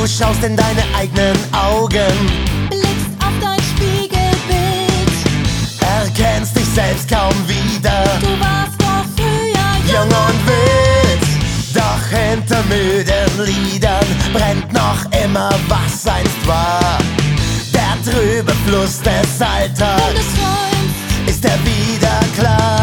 Du schaust in deine eigenen Augen, blickst auf dein Spiegelbild, erkennst dich selbst kaum wieder. du warst doch früher Jung und wild, doch hinter müden Liedern brennt noch immer, was einst war. Der trübe Fluss des Wenn Alltags du träumst, ist er wieder klar.